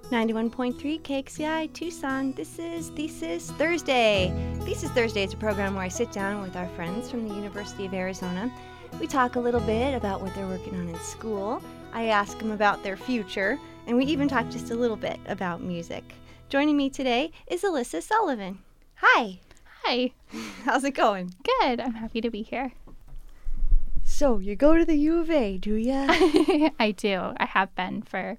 91.3 KXCI Tucson. This is Thesis Thursday. Thesis Thursday is a program where I sit down with our friends from the University of Arizona. We talk a little bit about what they're working on in school. I ask them about their future, and we even talk just a little bit about music. Joining me today is Alyssa Sullivan. Hi. Hi. How's it going? Good. I'm happy to be here. So, you go to the U of A, do ya? I do. I have been for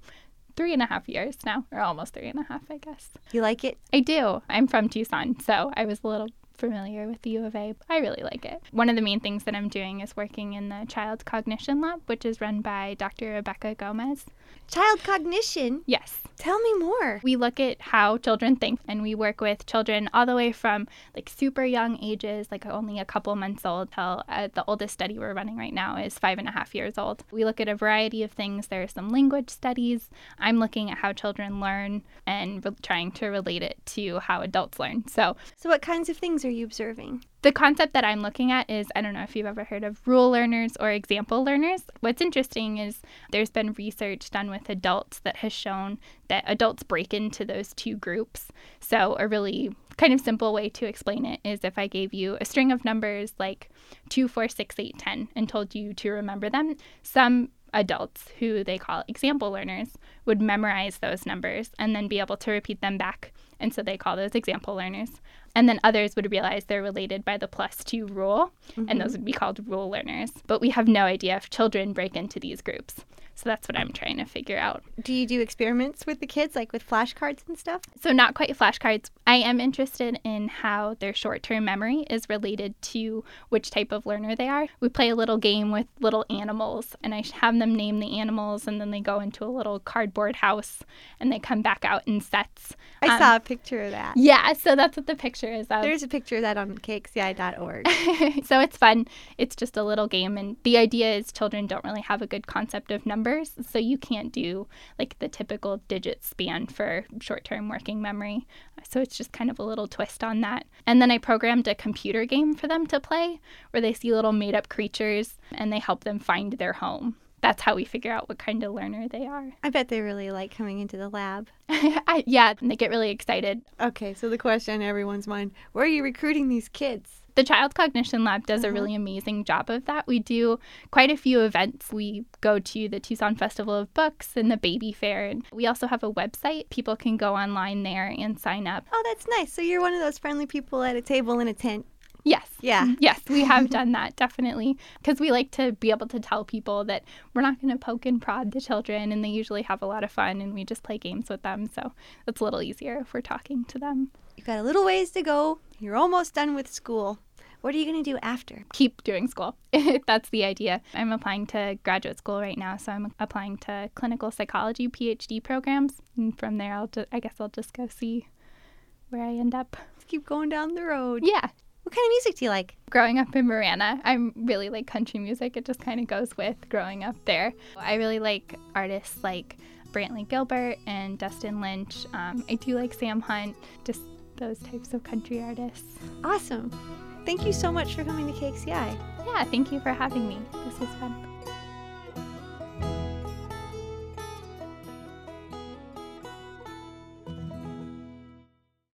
3.5 years now, or almost 3.5, I guess. You like it? I do. I'm from Tucson, so I was a little familiar with the U of A. I really like it. One of the main things that I'm doing is working in the Child Cognition Lab, which is run by Dr. Rebecca Gomez. Child cognition? Yes. Tell me more. We look at how children think, and we work with children all the way from like super young ages, like only a couple months old, till the oldest study we're running right now is 5.5 years old. We look at a variety of things. There are some language studies. I'm looking at how children learn and trying to relate it to how adults learn. So what kinds of things are you observing? The concept that I'm looking at is, I don't know if you've ever heard of rule learners or example learners. What's interesting is there's been research done with adults that has shown that adults break into those two groups. So a really kind of simple way to explain it is if I gave you a string of numbers like 2, 4, 6, 8, 10 and told you to remember them, some adults, who they call example learners, would memorize those numbers and then be able to repeat them back. And so they call those example learners. And then others would realize they're related by the +2 rule, and those would be called rule learners. But we have no idea if children break into these groups. So that's what I'm trying to figure out. Do you do experiments with the kids, like with flashcards and stuff? So not quite flashcards. I am interested in how their short-term memory is related to which type of learner they are. We play a little game with little animals, and I have them name the animals, and then they go into a little cardboard house, and they come back out in sets. I saw a picture of that. Yeah, so that's what the picture is of. There's a picture of that on kxci.org. So it's fun. It's just a little game, and the idea is children don't really have a good concept of numbers, so you can't do like the typical digit span for short-term working memory. So it's just kind of a little twist on that. And then I programmed a computer game for them to play where they see little made-up creatures and they help them find their home. That's how we figure out what kind of learner they are. I bet they really like coming into the lab. Yeah, and they get really excited. Okay, so the question on everyone's mind, where are you recruiting these kids? The Child Cognition Lab does a really amazing job of that. We do quite a few events. We go to the Tucson Festival of Books and the Baby Fair. And we also have a website. People can go online there and sign up. Oh, that's nice. So you're one of those friendly people at a table in a tent. Yes. Yeah. Yes, we have done that, definitely. Because we like to be able to tell people that we're not going to poke and prod the children, and they usually have a lot of fun, and we just play games with them. So it's a little easier if we're talking to them. You've got a little ways to go. You're almost done with school. What are you going to do after? Keep doing school. That's the idea. I'm applying to graduate school right now, so I'm applying to clinical psychology PhD programs. And from there, I guess I'll just go see where I end up. Let's keep going down the road. Yeah. What kind of music do you like? Growing up in Marana, I really like country music. It just kind of goes with growing up there. I really like artists like Brantley Gilbert and Dustin Lynch. I do like Sam Hunt, just those types of country artists. Awesome. Thank you so much for coming to KXCI. Yeah, thank you for having me. This was fun.